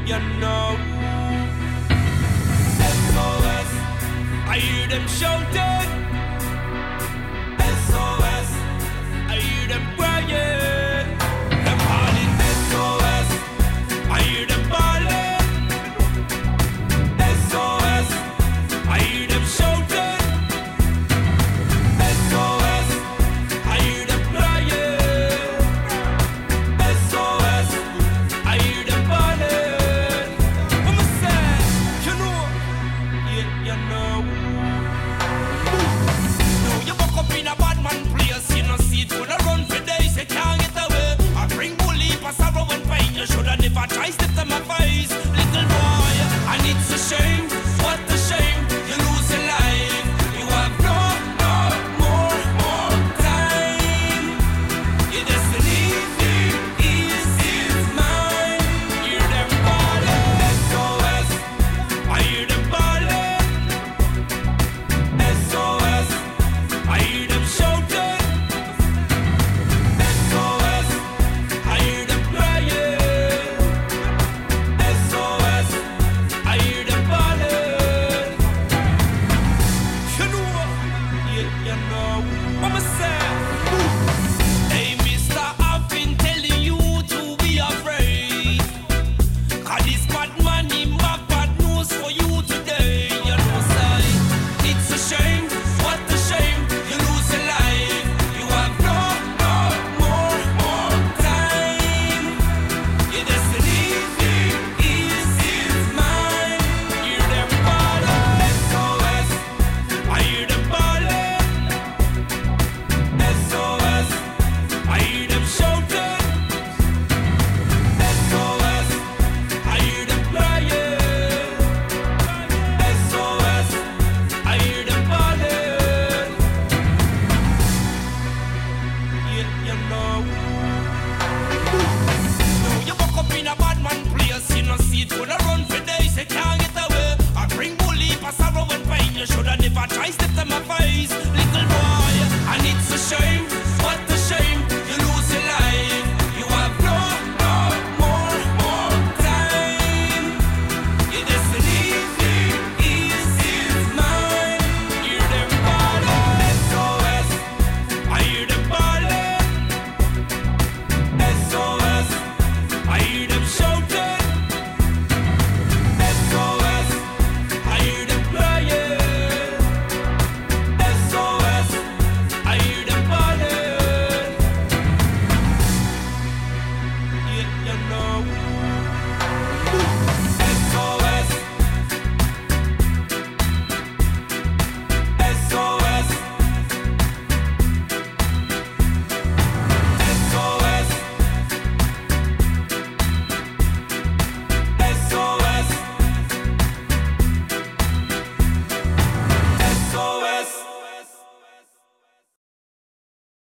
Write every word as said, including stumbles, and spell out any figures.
you know. S O S, I hear them shouting. S O S, I hear them crying. Them calling S O S, I hear them bawling. S O S, I hear them shouting. S O S, I hear them crying. S O S, I hear them bawling. I'ma say, you know, yeah, you know. No, you buck up in a bad man place, you know, see it gonna run for days, you can't get away. I bring bully, pass sorrow and pain, you shoulda never tried step to my face, little boy, and it's a shame, what a shame, you lose your life, you have no, no more, more time, your destiny is, is mine, hear them calling, S O S, I hear them calling, S O S, I hear them shouting, S O S, I hear them crying, S O S, I hear them bawling. You know, yeah, you know, I'ma say.